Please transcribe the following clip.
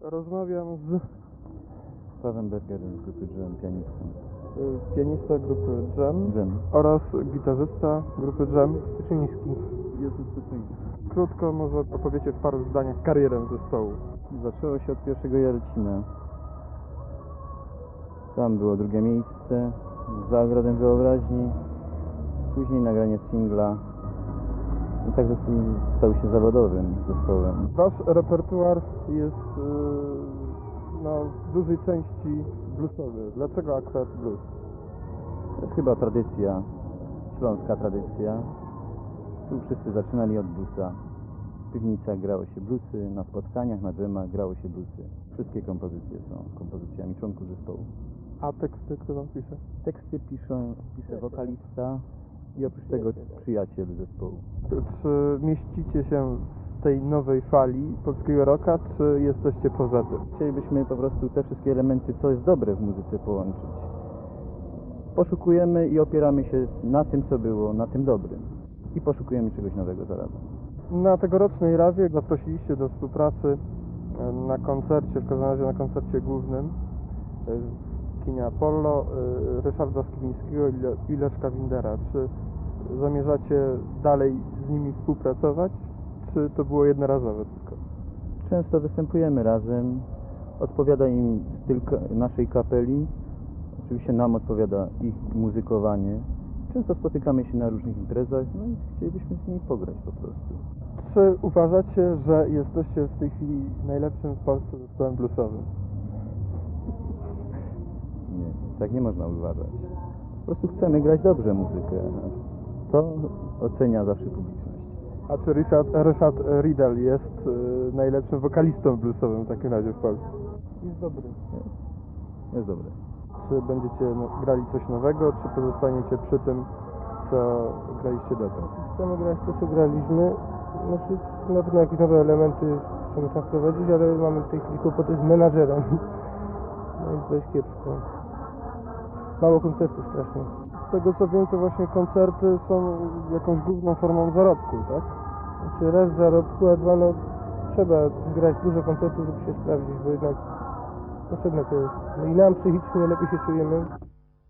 Rozmawiam z Pawłem Bergerem z grupy Dżem, pianistą. pianista grupy Dżem Dżem. oraz gitarzysta grupy Dżem Styczyński. Jezus Styczyński. Krótko może opowiecie w paru zdaniach karierę zespołu. Zaczęło się od pierwszego Jarocina. Tam było drugie miejsce, za ogrodem wyobraźni. Później nagranie singla. I tak zespół stał się zawodowym zespołem. Wasz repertuar jest w dużej części bluesowy. Dlaczego akurat blues? To jest chyba tradycja, śląska tradycja. Tu wszyscy zaczynali od bluesa. W piwnicach grało się bluesy, na spotkaniach, na dżemach grało się bluesy. Wszystkie kompozycje są kompozycjami członków zespołu. A teksty kto wam pisze? Teksty pisze wokalista i oprócz tego przyjaciel zespołu. Czy mieścicie się w tej nowej fali polskiego rocka, czy jesteście poza tym? Chcielibyśmy po prostu te wszystkie elementy, co jest dobre w muzyce, połączyć. Poszukujemy i opieramy się na tym, co było, na tym dobrym. I poszukujemy czegoś nowego zarazem. Na tegorocznej rawie zaprosiliście do współpracy na koncercie, w każdym razie na koncercie głównym w kinie Apollo, Ryszarda Skibnickiego i Leszka Windera. Czy zamierzacie dalej z nimi współpracować, czy to było jednorazowe tylko? Często występujemy razem, odpowiada im styl naszej kapeli, oczywiście nam odpowiada ich muzykowanie. Często spotykamy się na różnych imprezach, no i chcielibyśmy z nimi pograć po prostu. Czy uważacie, że jesteście w tej chwili najlepszym w Polsce zespołem bluesowym? Nie, tak nie można uważać. Po prostu chcemy grać dobrze muzykę. To ocenia zawsze publiczność. A czy Ryszard Riedel jest najlepszym wokalistą bluesowym w takim razie w Polsce? Jest dobry. Jest dobre. Czy będziecie grali coś nowego, czy pozostaniecie przy tym, co graliście dotąd? Chcemy grać to, co graliśmy. Znaczy, na pewno jakieś nowe elementy chcemy tam wprowadzić, ale mamy w tej chwili kłopoty z menadżerem. No jest dość kiepsko. Mało koncertów strasznie. Z tego co wiem, to właśnie koncerty są jakąś główną formą zarobku, tak? Znaczy raz w zarobku, a dwa trzeba grać dużo koncertów, żeby się sprawdzić, bo jednak potrzebne to jest. No i nam psychicznie lepiej się czujemy.